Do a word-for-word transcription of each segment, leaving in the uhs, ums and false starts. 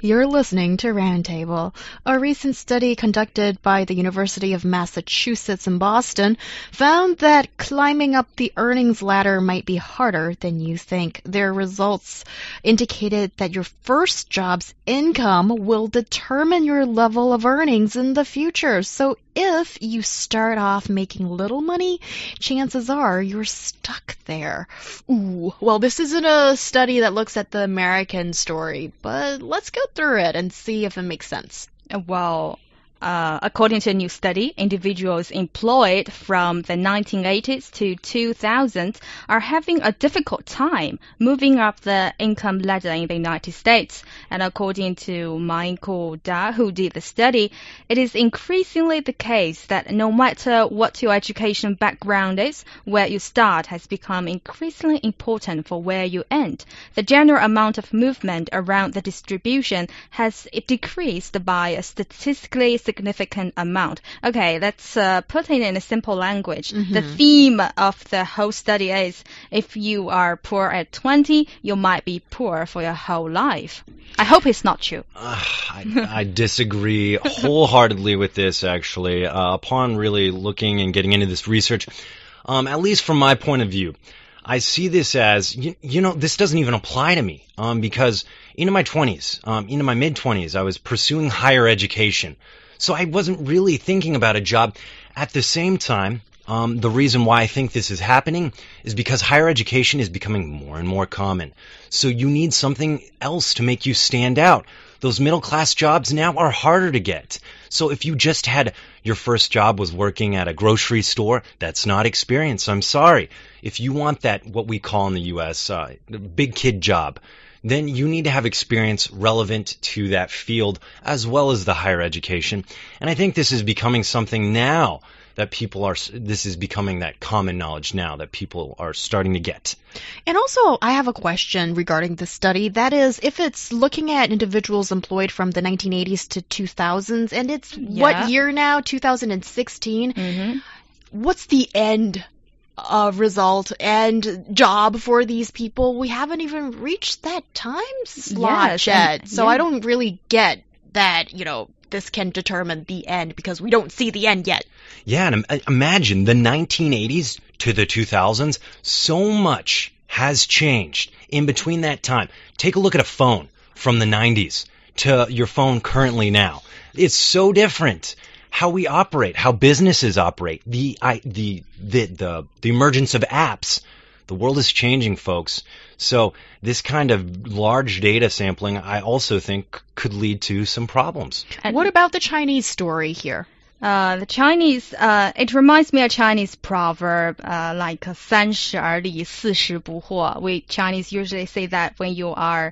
You're listening to Roundtable. A recent study conducted by the University of Massachusetts in Boston found that climbing up the earnings ladder might be harder than you think. Their results indicated that your first job's income will determine your level of earnings in the future. So if you start off making little money, chances are you're stuck there. Ooh, well, this isn't a study that looks at the American story, but let's go through it and see if it makes sense. Well, uh, according to a new study, individuals employed from the nineteen eighties to two thousand are having a difficult time moving up the income ladder in the United States. And according to Michael Da, who did the study, it is increasingly the case that no matter what your education background is, where you start has become increasingly important for where you end. The general amount of movement around the distribution has decreased by a statistically significant amount. Okay, let's uh, put it in a simple language. Mm-hmm. The theme of the whole study is if you are poor at twenty, you might be poor for your whole life. I hope it's not true. Uh, I, I disagree wholeheartedly with this, actually. Uh, upon really looking and getting into this research, um, at least from my point of view, I see this as, you, you know, this doesn't even apply to me um, because into my twenties, um, into my mid-twenties, I was pursuing higher education. So I wasn't really thinking about a job. At the same time, um, the reason why I think this is happening is because higher education is becoming more and more common. So you need something else to make you stand out. Those middle-class jobs now are harder to get. So if you just had your first job was working at a grocery store, that's not experience. I'm sorry. If you want that, what we call in the U S, uh, big kid job, then you need to have experience relevant to that field as well as the higher education. And I think this is becoming something now that people are, this is becoming that common knowledge now that people are starting to get. And also, I have a question regarding the study. That is, if it's looking at individuals employed from the nineteen eighties to two thousands, and it's yeah. what year now? two thousand sixteen? Mm-hmm. What's the end uh, result and job for these people? We haven't even reached that time slot yes, yet. and, so yeah. I don't really get that, you know, this can determine the end because we don't see the end yet. Yeah, and imagine the nineteen eighties to the two thousands. So much has changed in between that time. Take a look at a phone from the nineties to your phone currently now. It's so different. How we operate, how businesses operate, the I, the the the the emergence of apps. The world is changing, folks. So this kind of large data sampling, I also think, could lead to some problems. And what about the Chinese story here? Uh, the Chinese, uh, it reminds me of a Chinese proverb, uh, like 三十而立，四十不惑. We Chinese usually say that when you are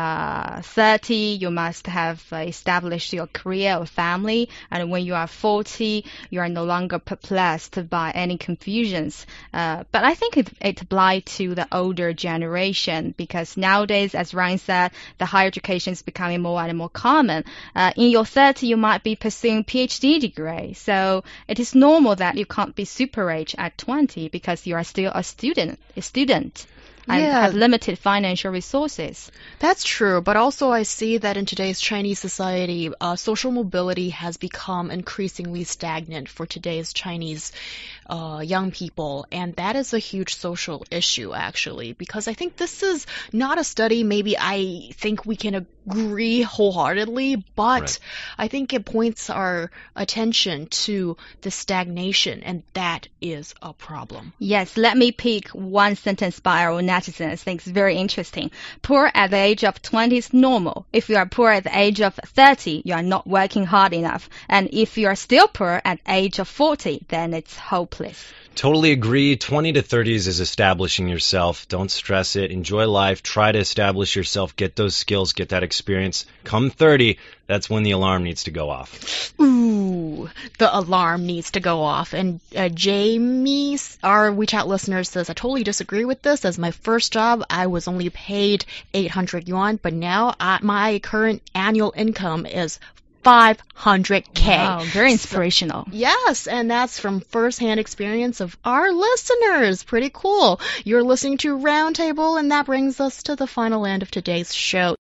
uh, thirty, you must have uh, established your career or family, and when you are forty, you are no longer perplexed by any confusions. Uh, but I think it, it applies to the older generation because nowadays, as Ryan said, the higher education is becoming more and more common. Uh, in your thirties, you might be pursuing PhD degree, so it is normal that you can't be super rich at twenty because you are still a student, a student. And yeah. have limited financial resources. That's true, but also I see that in today's Chinese society, uh, social mobility has become increasingly stagnant for today's Chinese uh, young people, and that is a huge social issue, actually, because I think this is not a study maybe I think we can agree wholeheartedly, but right. I think it points our attention to the stagnation, and that is a problem. Yes, let me pick one sentence by our netizens. I think it's very interesting. Poor at the age of twenty is normal. If you are poor at the age of thirty, you are not working hard enough. And if you are still poor at the age of forty, then it's hopeless. Totally agree. twenty to thirties is establishing yourself. Don't stress it. Enjoy life. Try to establish yourself. Get those skills. Get that experience. Come thirty, that's when the alarm needs to go off. Ooh, the alarm needs to go off. And uh, Jamie, our WeChat listener, says, I totally disagree with this. As my first job, I was only paid eight hundred yuan, but now I, my current annual income is five hundred K. Wow, very inspirational. So, yes, and that's from first-hand experience of our listeners. Pretty cool. You're listening to Roundtable, and that brings us to the final end of today's show.